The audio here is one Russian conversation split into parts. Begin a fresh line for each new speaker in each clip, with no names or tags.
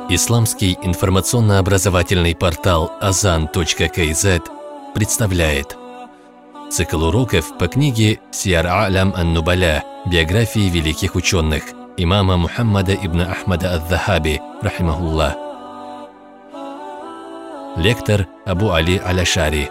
Исламский информационно-образовательный портал Azan.kz представляет цикл уроков по книге «Сиар А'лям ан-Нубаля. Биографии великих ученых» имама Мухаммада ибн Ахмада ад-Дахаби, рахимахуллах. Лектор Абу Али Аль-Ашари.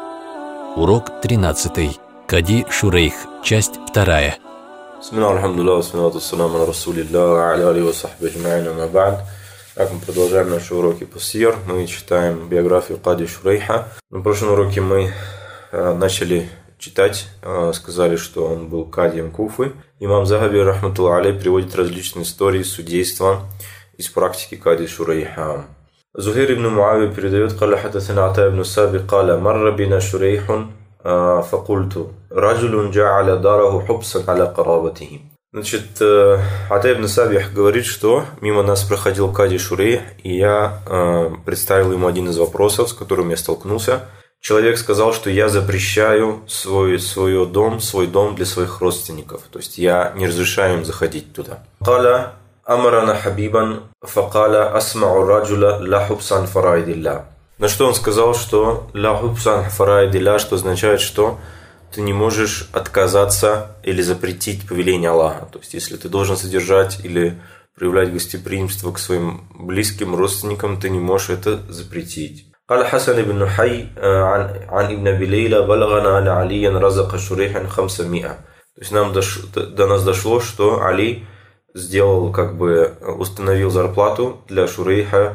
Урок 13. Кади Шурейх. Часть 2.
Бисмиллахи алхамдулиллах, вассалату вассаламу аля расулиллах, аля алейхи ва сахби аджмаин, ама ба'д. Так, мы продолжаем наши уроки по сир. Мы читаем биографию Кади Шурейха. На прошлом уроке мы начали читать, сказали, что он был кадием Куфы. Имам Захаби, рахматуллах алейх, приводит различные истории судейства из практики Кади Шурейха. Зухейр ибн Муавия передает: «Каля хадасана Ата ибн Саби, каля марра бина Шурейхун, факульту, раджулун джа'аля дараху хубсан аля карабатихи». Значит, Ата ибн Саби говорит, что мимо нас проходил Кади Шурейх, и я представил ему один из вопросов, с которым я столкнулся. Человек сказал, что я запрещаю свой дом для своих родственников, то есть я не разрешаю им заходить туда. «Каля амарана хабибан, факаля асмау раджула ла хубсан фарайдилля». На что он сказал, что ла хубсан фарайдилля, что означает, что ты не можешь отказаться или запретить повеление Аллаха. То есть, если ты должен содержать или проявлять гостеприимство к своим близким родственникам, ты не можешь это запретить. قال حسن بن حي عن ابن أبي ليلى بلغنا أن عليا رزق شريحا 500. То есть до нас дошло, что Али сделал, установил зарплату для Шурейха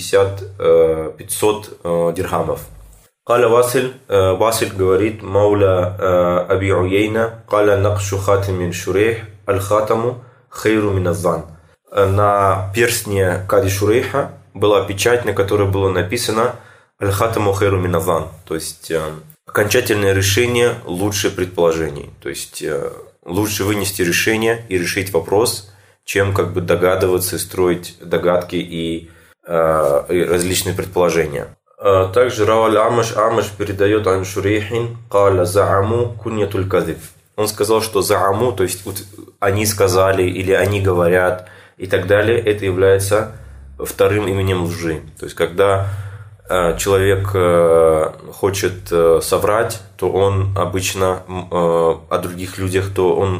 500 дирхамов. قال Василь говорит: Мауля Аби Уейна قال نقش خاتم شريح الخاتم خير من الظن. На перстне Кади Шурейха была печать, на которой было написано «Аль-хатаму хайру мин азан», то есть окончательное решение лучше предположений. То есть лучше вынести решение и решить вопрос, чем догадываться, строить догадки и различные предположения. Также Раваль Амаш передает ан Шурейхин «Каля зааму куньятуль кадиб». Он сказал, что зааму, то есть они сказали или они говорят и так далее, это является вторым именем лжи. То есть когда человек хочет соврать, то он обычно о других людях, то он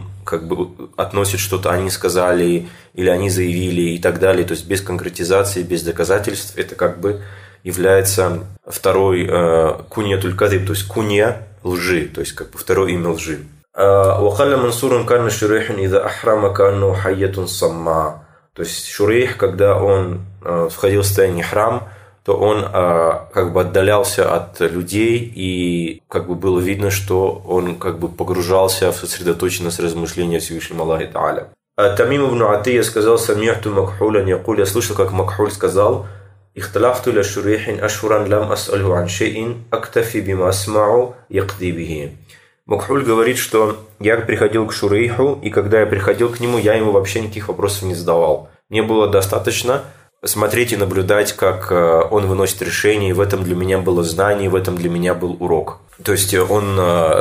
относит что-то они сказали или они заявили и так далее. То есть без конкретизации, без доказательств это является второй куньятуль кадиб, то есть кунья лжи, то есть второе имя лжи. وقال منصور كان شريح إذا أحرم كأنه حية صماء. То есть Шурейх, когда он входил в состояние храм, то он отдалялся от людей, и было видно, что он погружался в сосредоточенность размышления о Всевышнем Аллахе Та'аля. Тамим ибн Атия сказал: «Сами'ту Макхулян якуль». Я слышал, как Макхуль сказал: «Ихталафту ля Шурейхин ашуран лам ас'альху ан шей'ин актафи бима асмa'у якди бихи». Макхуль говорит, что я приходил к Шурейху, и когда я приходил к нему, я ему вообще никаких вопросов не задавал. Мне было достаточно смотреть и наблюдать, как он выносит решение, и в этом для меня было знание, и в этом для меня был урок. То есть он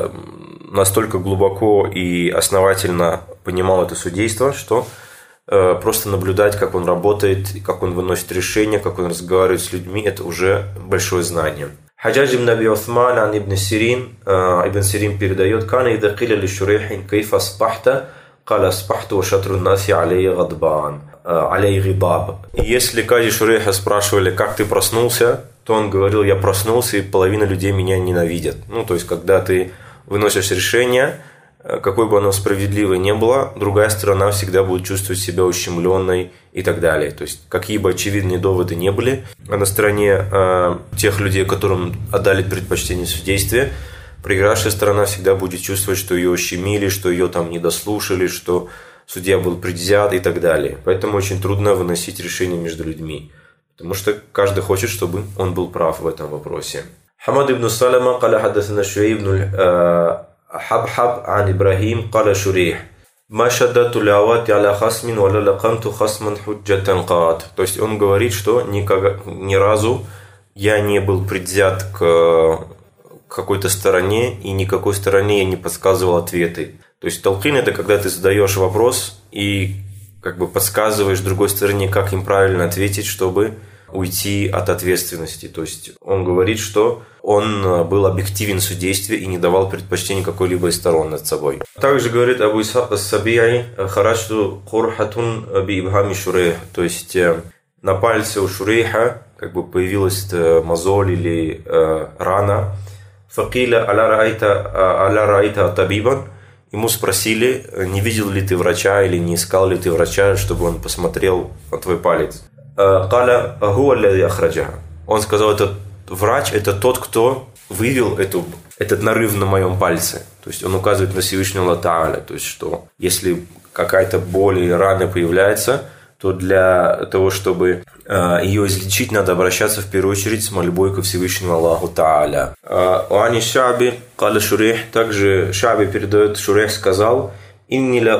настолько глубоко и основательно понимал это судейство, что просто наблюдать, как он работает, как он выносит решения, как он разговаривает с людьми, это уже большое знание. Хаджадж ибн Аби Усман ан ибн Сирин, Ибн Сирин передает: «Кана ида киля ли Шурейхин кайфа аспахта, каля аспахту ва шатру наси алейя гадбан, алей гидаб». Если Кади Шурейха спрашивали: «Как ты проснулся?», то он говорил: «Я проснулся, и половина людей меня ненавидят». То есть, когда ты выносишь решение, какой бы оно справедливой ни было, другая сторона всегда будет чувствовать себя ущемленной и так далее. То есть, какие бы очевидные доводы не были, а на стороне тех людей, которым отдали предпочтение в судействе, проигравшая сторона всегда будет чувствовать, что ее ущемили, что ее не дослушали, что судья был предвзят и так далее. Поэтому очень трудно выносить решения между людьми, потому что каждый хочет, чтобы он был прав в этом вопросе. Хамад ибн Салама قال حدثنا شعيب بن حبحب عن إبراهيم قال شريح ما شددت العوات على خصم ولا لقمت خصما حجة قات. То есть он говорит, что ни разу я не был предвзят к какой-то стороне, и никакой стороне я не подсказывал ответы. То есть талкин — это когда ты задаешь вопрос, и как бы подсказываешь другой стороне, как им правильно ответить, чтобы уйти от ответственности. То есть он говорит, что он был объективен в судействе и не давал предпочтений какой-либо из сторон над собой. Также говорит Абу Исхак ас-Саби'и «Хараджту курхатун би ибхами Шурейх». То есть на пальце у Шурейха как бы появилась мозоль или рана. «Факиля аля раайта табибан». Ему спросили, не видел ли ты врача или не искал ли ты врача, чтобы он посмотрел на твой палец. «Каля гуа ля яхраджаха». Он сказал, этот врач – это тот, кто вывел этот нарыв на моем пальце. То есть он указывает на Всевышнего Аллаха Тааля. То есть что если какая-то боль или рана появляется, то для того, чтобы ее излечить, надо обращаться в первую очередь с мольбой ко Всевышнему Аллаху Тааля. Уани Шаби каля Шурейх. Также Шаби передает, Шурейх сказал: «Инни ля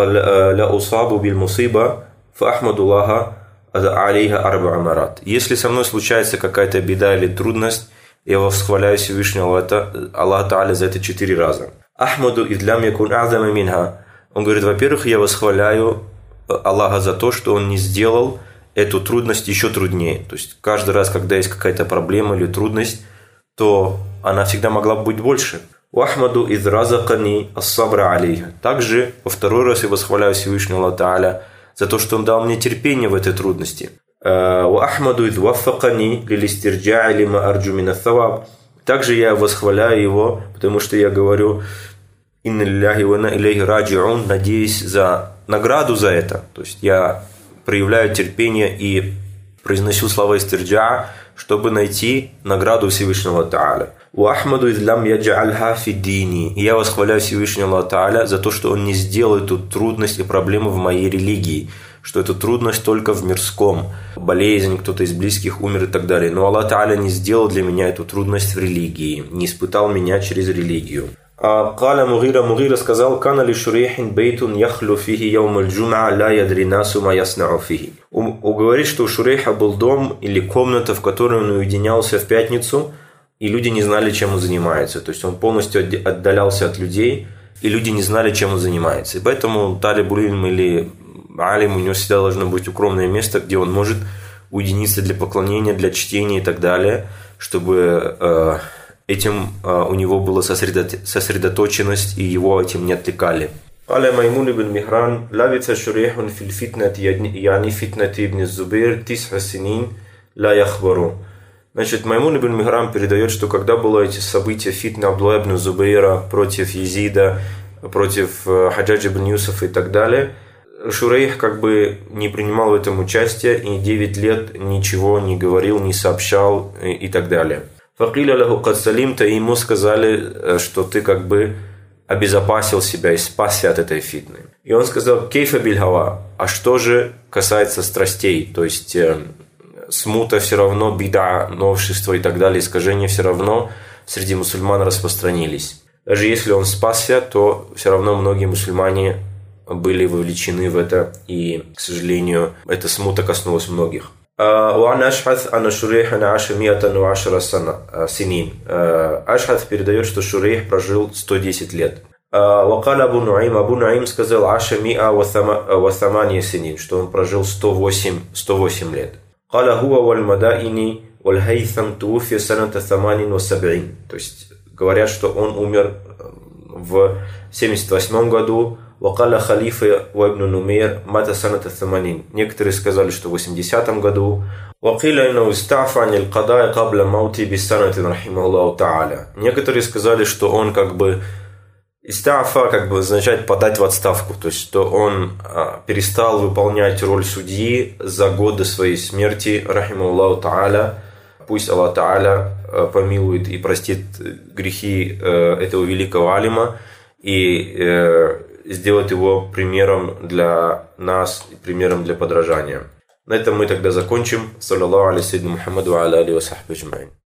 усабу биль мусиба фа ахмадуллаха алейха арба марат». Если со мной случается какая-то беда или трудность, я восхваляю Всевышнего Аллаха Тааля за это 4 раза. Ахмаду идлям якун азама минха. Он говорит, во-первых, я восхваляю Аллаха за то, что Он не сделал эту трудность еще труднее. То есть каждый раз, когда есть какая-то проблема или трудность, то она всегда могла быть больше. «Уахмаду из разакани ас-сабра алейха». Также во второй раз я восхваляю Всевышнего Аллаха Тааля за то, что Он дал мне терпение в этой трудности. «Уахмаду из ваффакани лилистирджа'и лима арджу мина саваб». Также я восхваляю Его, потому что я говорю «Инна лилляхи ва инна илейхи раджи'ун», надеюсь за награду за это. То есть я проявляю терпение и произносю слова истирджа, чтобы найти награду Всевышнего Тааля. «Уахмаду излям яджа'альха фиддини». И я восхваляю Всевышнего Тааля за то, что Он не сделал эту трудность и проблему в моей религии, что эту трудность только в мирском, болезнь, кто-то из близких умер и так далее. Но Аллах Тааля не сделал для меня эту трудность в религии, не испытал меня через религию. Каля Мугира сказал: «Кана ли Шурейхин бейтун яхлю фихи яум аль-джум'a ла ядри насу ма яснау фихи». Говорит, что у Шурейха был дом или комната, в которой он уединялся в пятницу, и люди не знали, чем он занимается. То есть он полностью отдалялся от людей, и люди не знали, чем он занимается. И поэтому талиб илм или алим, у него всегда должно быть укромное место, где он может уединиться для поклонения, для чтения и так далее, чтобы этим у него была сосредоточенность, и его этим не отвлекали. قال ميمون بن مهران لبث شريح في الفتنة يعني فتنة ابن الزبير 9 سنين لا يخبر. Значит, Маймун ибн Михран передает, что когда было эти события фитна Абдулла ибн Зубейра против Езида, против Хаджаджа ибн Юсуфа и так далее, Шурейх как бы не принимал в этом участие и 9 лет ничего не говорил, не сообщал и так далее. Факиля лаху кад салимта, и ему сказали, что ты как бы обезопасил себя и спасся от этой фитны. И он сказал: «Кейфа биль хава». А что же касается страстей, то есть смута все равно, бида, новшество и так далее, искажения все равно среди мусульман распространились. Даже если он спасся, то все равно многие мусульмане были вовлечены в это, и, к сожалению, эта смута коснулась многих. وعن أشعث أن شريح عاش 110 سنين. Ашхат передает, что Шурейх прожил 110 лет. وقال أبو نعيم, Абу Наим сказал: عاش 108 سنين, что он прожил 108 лет. قال هو والمدائن والهيثم توفي سنة 78. То есть говорят, что он умер в 78 году. وقال خليفة وابن نمير مات سنة 80. Некоторые сказали, что в 80 году. وقيل إنه استعفى عن القضاء قبل موته بسنة رحمه الله تعالى. Некоторые сказали, что он как бы истафа, как бы означает подать в отставку, то есть что он перестал выполнять роль судьи за год до своей смерти, рахимахуллаху та'аля. Пусть Аллах та'аля помилует и простит грехи этого великого алима и сделать его примером для нас, примером для подражания. На этом мы тогда закончим. Саллаллаху алейхи Мухаммаду ва аля алейхи ва сахбихи аджмаин.